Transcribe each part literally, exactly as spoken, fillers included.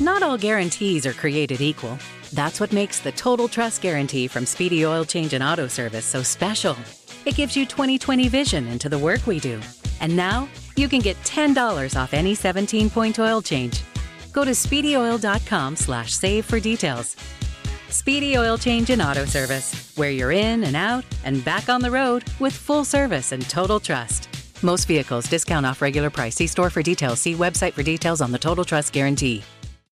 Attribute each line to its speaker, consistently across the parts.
Speaker 1: not all guarantees are created equal. That's what makes the Total Trust Guarantee from Speedy Oil Change and Auto Service so special. It gives you twenty twenty vision into the work we do. And now, you can get ten dollars off any seventeen-point oil change. Go to speedyoil.com slash save for details. Speedy Oil Change and Auto Service, where you're in and out and back on the road with full service and total trust. Most vehicles, discount off regular price. See store for details. See website for details on the Total Trust Guarantee.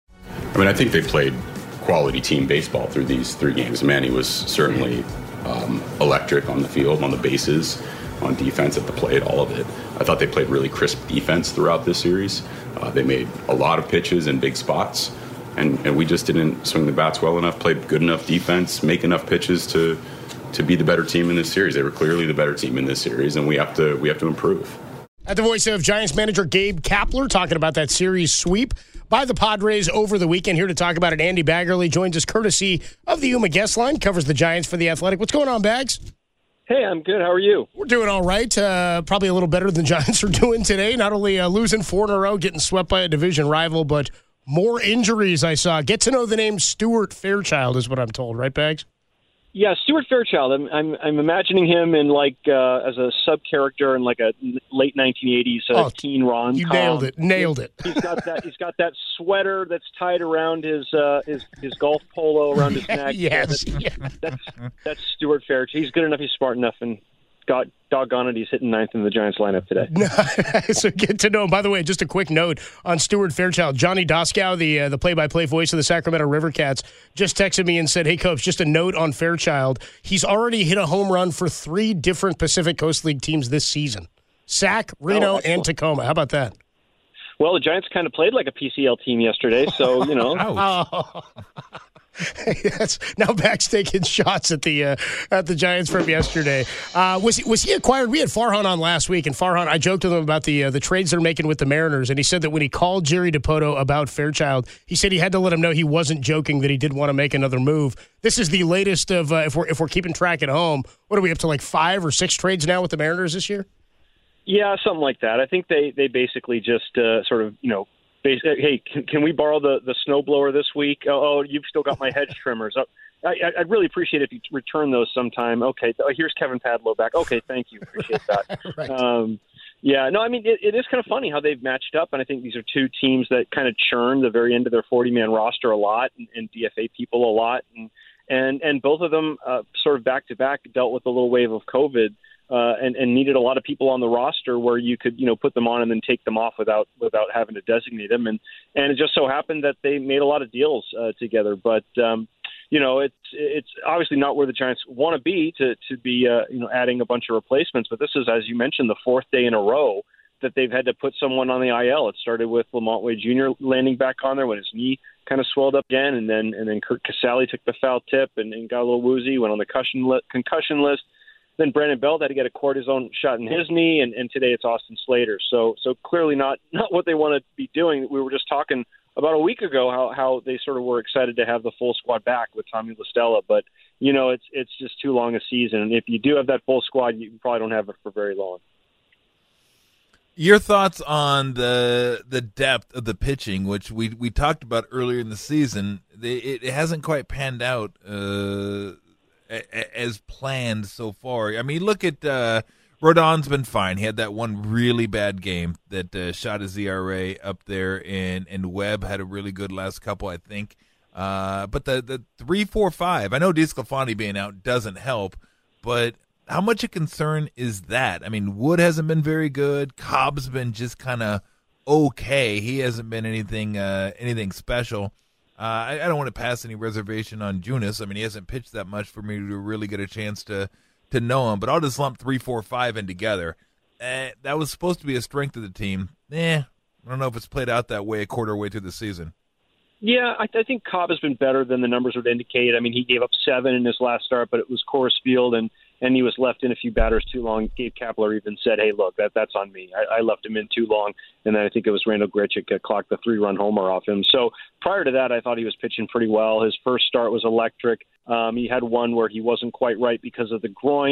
Speaker 2: I mean, I think they played quality team baseball through these three games. Manny was certainly um, electric on the field, on the bases, on defense, at the plate, all of it. I thought they played really crisp defense throughout this series. Uh, they made a lot of pitches in big spots, and, and we just didn't swing the bats well enough, play good enough defense, make enough pitches to to be the better team in this series. They were clearly the better team in this series, and we have to we have to improve.
Speaker 3: At the voice of Giants manager Gabe Kapler talking about that series sweep by the Padres over the weekend. Here to talk about it, Andy Baggerly joins us courtesy of the Yuma Guest Line, covers the Giants for The Athletic. What's going on, Bags?
Speaker 4: Hey, I'm good. How are you?
Speaker 3: We're doing all right. Uh, probably a little better than the Giants are doing today. Not only uh, losing four in a row, getting swept by a division rival, but more injuries I saw. Get to know the name Stuart Fairchild is what I'm told, right, Bags?
Speaker 4: Yeah, Stuart Fairchild. I'm I'm, I'm imagining him in like uh, as a sub character in like a late nineteen eighties uh,
Speaker 3: oh,
Speaker 4: teen rom.
Speaker 3: You nailed it. Nailed it.
Speaker 4: He's got that. He's got that sweater that's tied around his uh, his his golf polo around his neck.
Speaker 3: Yes,
Speaker 4: that's,
Speaker 3: yes.
Speaker 4: that's that's Stuart Fairchild. He's good enough. He's smart enough, and God, doggone it, he's hitting ninth in the Giants lineup today.
Speaker 3: So get to know him. By the way, just a quick note on Stuart Fairchild. Johnny Doskow, the uh, the play-by-play voice of the Sacramento River Cats, just texted me and said, hey, Coach, just a note on Fairchild. He's already hit a home run for three different Pacific Coast League teams this season. Sac, Reno, oh, and Tacoma. How about that?
Speaker 4: Well, the Giants kind of played like a P C L team yesterday, so, you know.
Speaker 3: oh. Yes. Now Back's taking shots at the uh, at the Giants from yesterday. Uh, was he, was he acquired? We had Farhan on last week, and Farhan, I joked with him about the uh, the trades they're making with the Mariners, and he said that when he called Jerry DiPoto about Fairchild, he said he had to let him know he wasn't joking, that he did want to make another move. This is the latest of uh, if we're if we're keeping track at home. What are we up to, like five or six trades now with the Mariners this year?
Speaker 4: Yeah, something like that. I think they they basically just uh, sort of you know. Hey, can, can we borrow the, the snowblower this week? Oh, oh, you've still got my hedge trimmers. Oh, I, I'd really appreciate it if you return those sometime. Okay, oh, here's Kevin Padlow back. Okay, thank you. Appreciate that.
Speaker 3: Right.
Speaker 4: um, yeah, no, I mean, it, it is kind of funny how they've matched up, and I think these are two teams that kind of churn the very end of their forty-man roster a lot and, and D F A people a lot, and and, and both of them uh, sort of back-to-back dealt with a little wave of COVID. Uh, and, and needed a lot of people on the roster where you could, you know, put them on and then take them off without without having to designate them. And, and it just so happened that they made a lot of deals uh, together. But, um, you know, it's it's obviously not where the Giants want to be to, to be, uh, you know, adding a bunch of replacements. But this is, as you mentioned, the fourth day in a row that they've had to put someone on the I L. It started with Lamont Wade Junior landing back on there when his knee kind of swelled up again. And then and then Kurt Casale took the foul tip and, and got a little woozy, went on the concussion, li- concussion list. Then Brandon Belt had to get a cortisone shot in his knee, and, and today it's Austin Slater. So so clearly not not what they want to be doing. We were just talking about a week ago how, how they sort of were excited to have the full squad back with Tommy La Stella. But, you know, it's it's just too long a season. And if you do have that full squad, you probably don't have it for very long.
Speaker 5: Your thoughts on the the depth of the pitching, which we we talked about earlier in the season. They, it, it hasn't quite panned out uh as planned so far. I mean, look at uh, Rodon's been fine. He had that one really bad game that uh, shot his E R A up there, and, and Webb had a really good last couple, I think. Uh, but the, the three, four, five, I know DeSclafani being out doesn't help, but how much a concern is that? I mean, Wood hasn't been very good. Cobb's been just kind of okay. He hasn't been anything uh, anything special. Uh, I, I don't want to pass any reservation on Junis. I mean, he hasn't pitched that much for me to really get a chance to, to know him. But I'll just lump three, four, five in together. Eh, that was supposed to be a strength of the team. Eh, I don't know if it's played out that way a quarter way through the season.
Speaker 4: Yeah, I, I think Cobb has been better than the numbers would indicate. I mean, he gave up seven in his last start, but it was Coors Field, and, and he was left in a few batters too long. Gabe Kapler even said, hey, look, that that's on me. I, I left him in too long, and then I think it was Randall Grichuk that clocked the three-run homer off him. So prior to that, I thought he was pitching pretty well. His first start was electric. Um, he had one where he wasn't quite right because of the groin,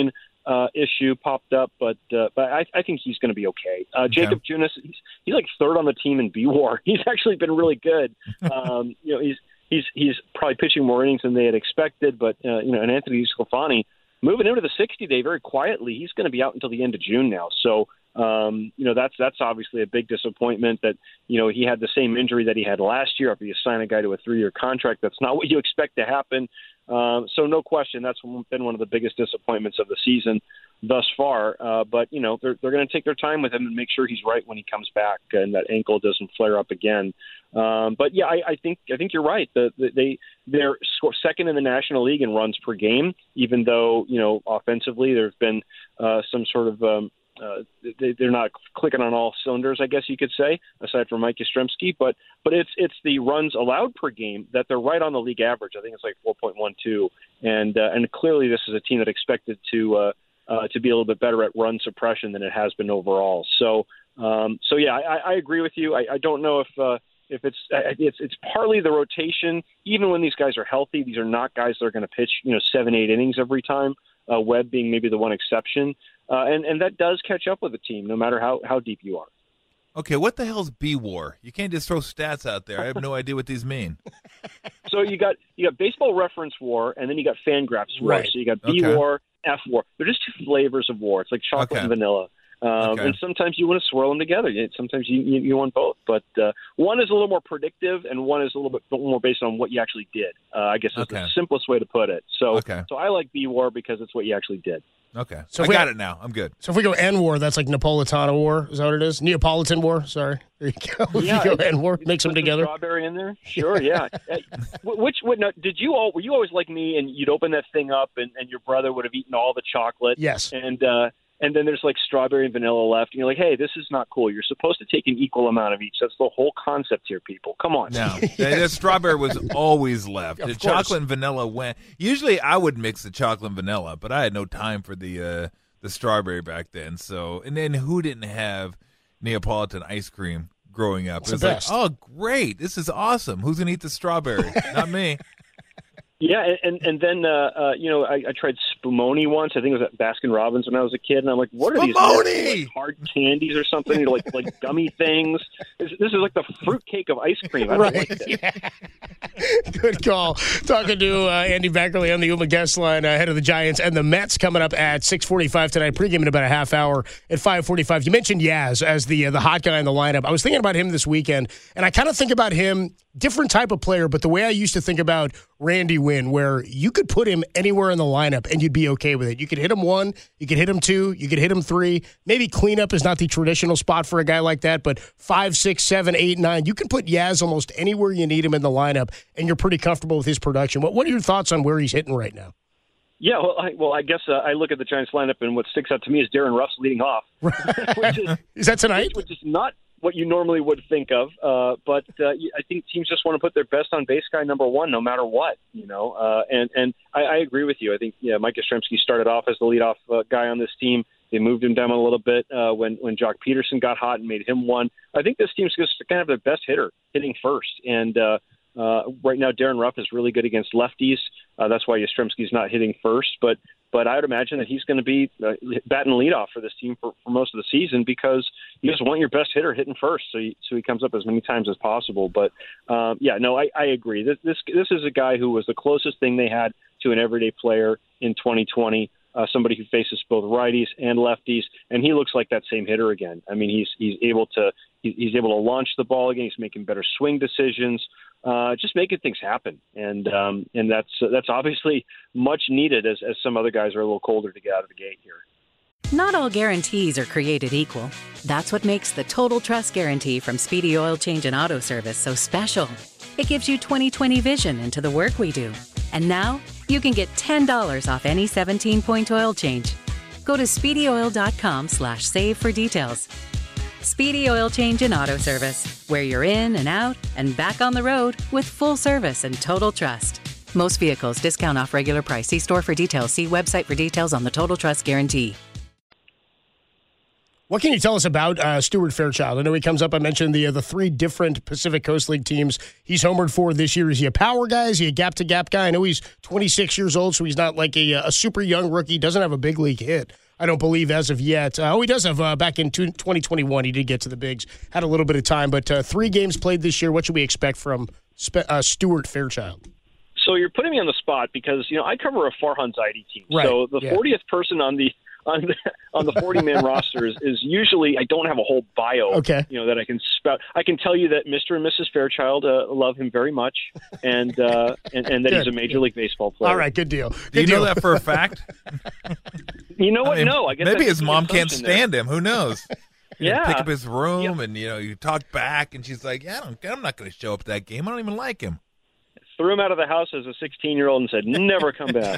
Speaker 4: uh, issue popped up, but uh, but I, I think he's going to be okay. Uh,
Speaker 5: okay.
Speaker 4: Jacob Junis, he's, he's like third on the team in B-WAR. He's actually been really good. Um, you know, he's he's he's probably pitching more innings than they had expected, but uh, you know, and Anthony Sclafani moving into the sixty day very quietly. He's going to be out until the end of June now, so. Um, you know, that's that's obviously a big disappointment that, you know, he had the same injury that he had last year. After you sign a guy to a three-year contract, that's not what you expect to happen. Um, so no question, that's been one of the biggest disappointments of the season thus far. Uh, but, you know, they're, they're going to take their time with him and make sure he's right when he comes back and that ankle doesn't flare up again. Um, but, yeah, I, I think I think you're right. The, the, they, they're second in the National League in runs per game, even though, you know, offensively there's been uh, some sort of um, – Uh, they, they're not clicking on all cylinders, I guess you could say, aside from Mike Yastrzemski. But but it's it's the runs allowed per game that they're right on the league average. I think it's like four point one two, and uh, and clearly this is a team that expected to uh, uh, to be a little bit better at run suppression than it has been overall. So um, so yeah, I, I agree with you. I, I don't know if uh, if it's it's it's partly the rotation. Even when these guys are healthy, these are not guys that are going to pitch you know seven eight innings every time. Uh, Webb being maybe the one exception. Uh, and, and that does catch up with the team, no matter how, how deep you are.
Speaker 5: Okay, what the hell's B-WAR? You can't just throw stats out there. I have no idea what these mean.
Speaker 4: So you got you got Baseball Reference WAR, and then you got Fangraphs WAR.
Speaker 3: Right.
Speaker 4: So you got B-WAR, okay. F-WAR. They're just two flavors of WAR. It's like chocolate
Speaker 5: okay.
Speaker 4: and vanilla. Um,
Speaker 5: okay.
Speaker 4: And sometimes you want to swirl them together. Sometimes you you, you want both. But uh, one is a little more predictive, and one is a little bit more based on what you actually did. Uh, I guess is
Speaker 5: okay.
Speaker 4: the simplest way to put it. So
Speaker 5: okay.
Speaker 4: so I like B-WAR because it's what you actually did.
Speaker 5: Okay.
Speaker 3: So
Speaker 5: I
Speaker 3: we
Speaker 5: got
Speaker 3: have,
Speaker 5: it now. I'm good.
Speaker 3: So if we go N-WAR, that's like Napolitano War. Is that what it is? Neapolitan War. Sorry. There you go.
Speaker 4: Yeah,
Speaker 3: if you go N-WAR, mix them together.
Speaker 4: Strawberry in there? Sure, yeah. Which would not, did you all, were you always like me and you'd open that thing up and, and your brother would have eaten all the chocolate?
Speaker 3: Yes.
Speaker 4: And, uh, and then there's like strawberry and vanilla left. And you're like, hey, this is not cool. You're supposed to take an equal amount of each. That's the whole concept here, people. Come on.
Speaker 5: No, the, the strawberry was always left.
Speaker 3: Of
Speaker 5: The
Speaker 3: course.
Speaker 5: chocolate and vanilla went. Usually I would mix the chocolate and vanilla, but I had no time for the uh, the strawberry back then. So, and then who didn't have Neapolitan ice cream growing up?
Speaker 3: It's
Speaker 5: It was
Speaker 3: the
Speaker 5: like,
Speaker 3: best.
Speaker 5: oh, great. This is awesome. Who's going to eat the strawberry? Not me.
Speaker 4: Yeah, and and then uh, uh, you know I, I tried Spumoni once. I think it was at Baskin Robbins when I was a kid, and I'm like, what are these
Speaker 5: Spumoni!
Speaker 4: like, hard candies or something? You know, like like gummy things. This, this is like the fruitcake of ice cream. I don't
Speaker 3: Right.
Speaker 4: like this.
Speaker 3: Yeah. Good call. Talking to uh, Andy Beckerly on the Uma guest line uh, ahead of the Giants and the Mets coming up at six forty-five tonight. Pregame in about a half hour at five forty-five. You mentioned Yaz as the uh, the hot guy in the lineup. I was thinking about him this weekend, and I kind of think about him, different type of player, but the way I used to think about Randy Wynn, where you could put him anywhere in the lineup and you'd be okay with it. You could hit him one, you could hit him two, you could hit him three. Maybe cleanup is not the traditional spot for a guy like that, but five, six, seven, eight, nine. You can put Yaz almost anywhere you need him in the lineup, and you're pretty comfortable with his production. What What are your thoughts on where he's hitting right now?
Speaker 4: Yeah, well, I, well, I guess uh, I look at the Giants lineup, and what sticks out to me is Darren Ruff's leading off, which is
Speaker 3: Is that tonight?
Speaker 4: which is not what you normally would think of. Uh, but uh, I think teams just want to put their best on base guy number one, no matter what, you know. Uh, and and I, I agree with you. I think yeah, Mike Yastrzemski started off as the leadoff uh, guy on this team. They moved him down a little bit uh, when when Jock Peterson got hot and made him one. I think this team's just going to have their best hitter hitting first. And uh, uh, right now, Darren Ruff is really good against lefties. Uh, that's why Yastrzemski's not hitting first. But But I would imagine that he's going to be uh, batting leadoff for this team for, for most of the season because you just want your best hitter hitting first, so he, so he comes up as many times as possible. But um, yeah, no, I, I agree. This, this this is a guy who was the closest thing they had to an everyday player in twenty twenty. Uh, somebody who faces both righties and lefties, and he looks like that same hitter again. I mean, he's he's able to he, he's able to launch the ball again. He's making better swing decisions, uh, just making things happen, and um, and that's that's obviously much needed as as some other guys are a little colder to get out of the gate here.
Speaker 1: Not all guarantees are created equal. That's what makes the Total Trust Guarantee from Speedy Oil Change and Auto Service so special. It gives you twenty twenty vision into the work we do. And now, you can get ten dollars off any seventeen-point oil change. Go to speedyoil.com slash save for details. Speedy Oil Change and Auto Service, where you're in and out and back on the road with full service and total trust. Most vehicles, discount off regular price. See store for details. See website for details on the Total Trust Guarantee.
Speaker 3: What can you tell us about uh, Stuart Fairchild? I know he comes up. I mentioned the uh, the three different Pacific Coast League teams he's homered for this year. Is he a power guy? Is he a gap-to-gap guy? I know he's twenty-six years old, so he's not like a, a super young rookie. Doesn't have a big league hit, I don't believe, as of yet. Uh, oh, he does have uh, back in twenty twenty-one. He did get to the bigs, had a little bit of time, but uh, three games played this year. What should we expect from Spe- uh, Stuart Fairchild?
Speaker 4: So you're putting me on the spot because, you know, I cover a Farhan Zaidi team.
Speaker 3: Right.
Speaker 4: So the
Speaker 3: yeah.
Speaker 4: fortieth person on the on the on the forty-man roster is, is usually, I don't have a whole bio,
Speaker 3: okay.
Speaker 4: you know, that I can spout. I can tell you that Mister and Missus Fairchild uh, love him very much, and uh, and, and that
Speaker 3: Good.
Speaker 4: he's a Major League Baseball player.
Speaker 3: All right, good deal. Good
Speaker 5: Do you
Speaker 3: deal.
Speaker 5: know that for a fact?
Speaker 4: You know what?
Speaker 5: I mean,
Speaker 4: no, I guess
Speaker 5: maybe
Speaker 4: that's
Speaker 5: his mom
Speaker 4: the
Speaker 5: can't
Speaker 4: assumption there.
Speaker 5: stand him. Who knows? You
Speaker 4: Yeah.
Speaker 5: know, pick up his room,
Speaker 4: Yeah.
Speaker 5: and you know, you talk back, and she's like, "Yeah, I don't, I'm not going to show up to that game. I don't even like him."
Speaker 4: Threw him out of the house as a sixteen-year-old and said, "Never come back."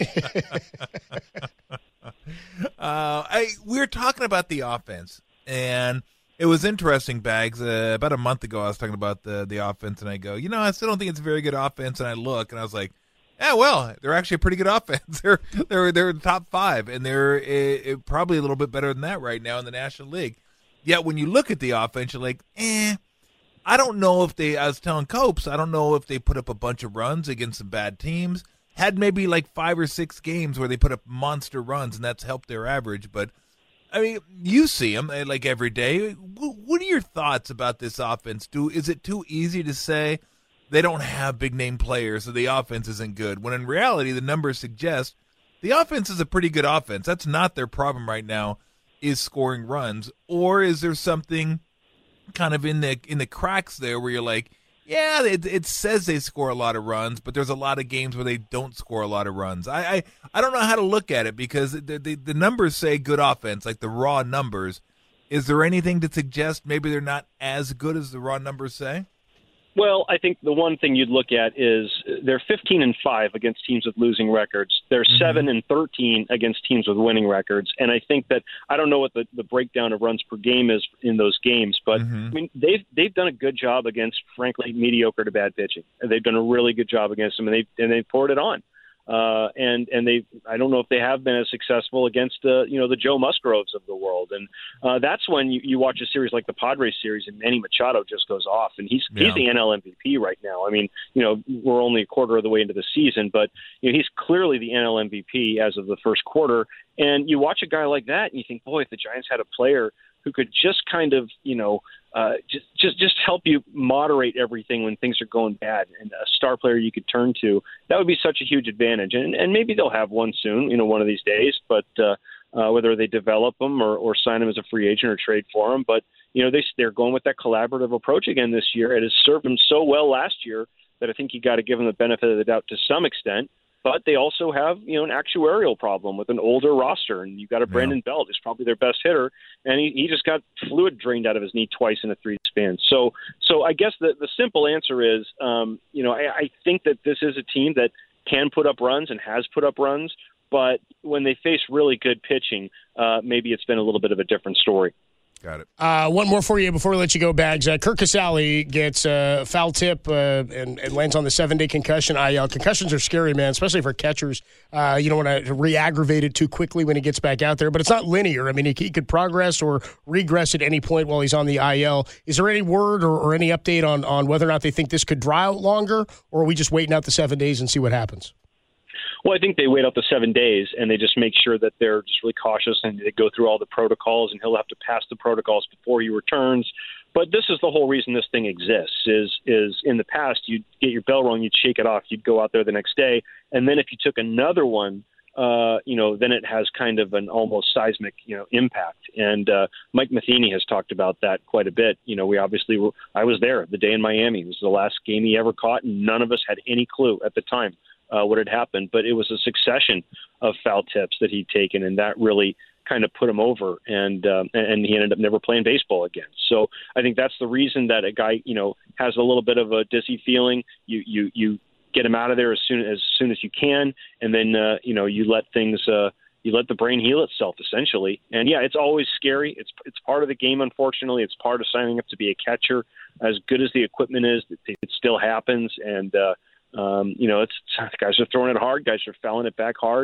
Speaker 5: Uh, I we were talking about the offense, and it was interesting, Bags. Uh, about a month ago, I was talking about the the offense, and I go, you know, I still don't think it's a very good offense. And I look, and I was like, yeah, well, they're actually a pretty good offense. they're they're they're in the top five, and they're uh, uh, probably a little bit better than that right now in the National League. Yet when you look at the offense, you're like, eh. I don't know if they. I was telling Copes, I don't know if they put up a bunch of runs against some bad teams. Had maybe like five or six games where they put up monster runs, and that's helped their average. But, I mean, you see them like every day. What are your thoughts about this offense? Do Is it too easy to say they don't have big-name players, so the offense isn't good, when in reality the numbers suggest the offense is a pretty good offense? That's not their problem right now, is scoring runs. Or is there something kind of in the in the cracks there where you're like, yeah, it, it says they score a lot of runs, but there's a lot of games where they don't score a lot of runs. I I, I don't know how to look at it because the, the the numbers say good offense, like the raw numbers. Is there anything to suggest maybe they're not as good as the raw numbers say?
Speaker 4: Well, I think the one thing you'd look at is they're fifteen and five against teams with losing records. They're mm-hmm. seven and thirteen against teams with winning records. And I think that I don't know what the, the breakdown of runs per game is in those games, but mm-hmm. I mean they've they've done a good job against, frankly, mediocre to bad pitching. They've done a really good job against them, and they and they poured it on. Uh, and and they, I don't know if they have been as successful against the, you know, the Joe Musgroves of the world, and uh, that's when you, you watch a series like the Padres series, and Manny Machado just goes off, and he's yeah. he's the N L M V P right now. I mean, you know, we're only a quarter of the way into the season, but you know, he's clearly the N L M V P as of the first quarter. And you watch a guy like that, and you think, boy, if the Giants had a player who could just kind of, you know, uh, just just just help you moderate everything when things are going bad, and a star player you could turn to, that would be such a huge advantage. And and maybe they'll have one soon, you know, one of these days. But uh, uh, whether they develop them or, or sign them as a free agent or trade for them, but you know, they they're going with that collaborative approach again this year. It has served them so well last year that I think you got to give them the benefit of the doubt to some extent. But they also have, you know, an actuarial problem with an older roster, and you've got a Brandon yeah. Belt who's probably their best hitter, and he, he just got fluid drained out of his knee twice in a three span. So, so I guess the the simple answer is, um, you know, I, I think that this is a team that can put up runs and has put up runs, but when they face really good pitching, uh, maybe it's been a little bit of a different story.
Speaker 5: Got it.
Speaker 3: Uh, one more for you before we let you go, Bags. Uh, Kirk Casale gets a foul tip uh, and, and lands on the seven-day concussion I L. Concussions are scary, man, especially for catchers. Uh, you don't want to re-aggravate it too quickly when he gets back out there. But it's not linear. I mean, he, he could progress or regress at any point while he's on the I L. Is there any word or, or any update on, on whether or not they think this could draw out longer, or are we just waiting out the seven days and see what happens?
Speaker 4: Well, I think they wait out the seven days and they just make sure that they're just really cautious and they go through all the protocols, and he'll have to pass the protocols before he returns. But this is the whole reason this thing exists is, is in the past, you'd get your bell rung, you'd shake it off, you'd go out there the next day. And then if you took another one, uh, you know, then it has kind of an almost seismic, you know, impact. And uh, Mike Matheny has talked about that quite a bit. You know, we obviously were, I was there the day in Miami. It was the last game he ever caught, and none of us had any clue at the time Uh, what had happened, but it was a succession of foul tips that he'd taken, and that really kind of put him over, and um, and he ended up never playing baseball again. So I think that's the reason that a guy, you know, has a little bit of a dizzy feeling. You you you get him out of there as soon as soon as you can, and then uh, you know you let things uh, you let the brain heal itself essentially. And yeah, it's always scary. It's it's part of the game. Unfortunately, it's part of signing up to be a catcher. As good as the equipment is, it, it still happens, and. Uh, Um, you know, it's guys are throwing it hard. Guys are fouling it back hard.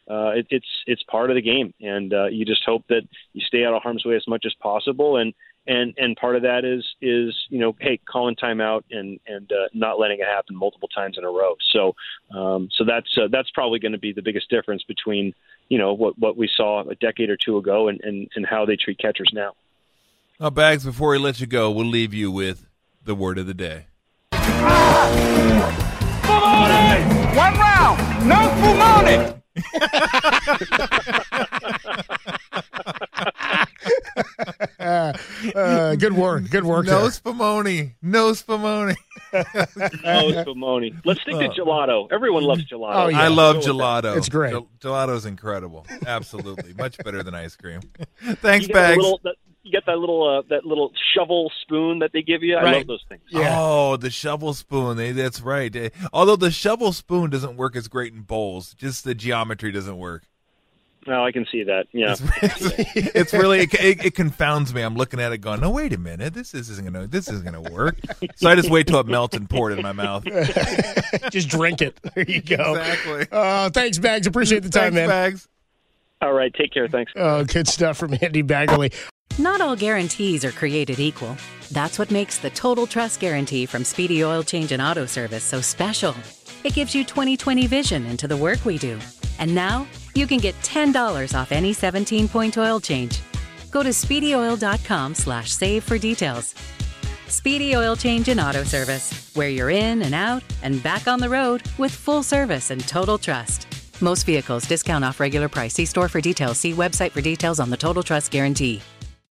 Speaker 4: uh, it, it's it's part of the game, and uh, you just hope that you stay out of harm's way as much as possible. And and and part of that is is you know, hey, calling timeout and and uh, not letting it happen multiple times in a row. So um, so that's uh, that's probably going to be the biggest difference between you know what what we saw a decade or two ago and and, and how they treat catchers now.
Speaker 5: Now, Bags, before we let you go, we'll leave you with the word of the day.
Speaker 6: Fumoni! One round, no fumoni!
Speaker 3: uh, uh, good work. Good work.
Speaker 5: No
Speaker 3: there.
Speaker 5: spumoni. No spumoni.
Speaker 4: Oh, spumoni. Let's stick to gelato. Everyone loves gelato.
Speaker 3: Oh, yeah.
Speaker 5: I love
Speaker 4: Go with that.
Speaker 5: gelato.
Speaker 3: It's great.
Speaker 5: Gel- Gelato's incredible. Absolutely. Much better than ice cream. Thanks,
Speaker 4: You get that
Speaker 5: Bags.
Speaker 4: little, that, you get that little uh, that little shovel spoon that they give you. I
Speaker 3: Right.
Speaker 4: love those things.
Speaker 3: Yeah.
Speaker 5: Oh, the shovel spoon. They, that's right. Eh, Although the shovel spoon doesn't work as great in bowls. Just the geometry doesn't work.
Speaker 4: No, I can see that. Yeah.
Speaker 5: It's, it's really it, it, it confounds me. I'm looking at it, going, "No, wait a minute. This isn't gonna. This isn't gonna work." So I just wait till it melts and pour it in my mouth.
Speaker 3: Just drink it. There you go.
Speaker 5: Exactly.
Speaker 3: Uh, thanks, Bags. Appreciate the time,
Speaker 5: Thanks,
Speaker 3: man.
Speaker 5: Bags.
Speaker 4: All right. Take care. Thanks.
Speaker 3: Oh, good stuff from Andy Baggerly.
Speaker 1: Not all guarantees are created equal. That's what makes the Total Trust Guarantee from Speedy Oil Change and Auto Service so special. It gives you twenty twenty vision into the work we do. And now, you can get ten dollars off any seventeen-point oil change. Go to speedyoil.com slash save for details. Speedy Oil Change and Auto Service, where you're in and out and back on the road with full service and total trust. Most vehicles discount off regular price. See store for details. See website for details on the Total Trust Guarantee.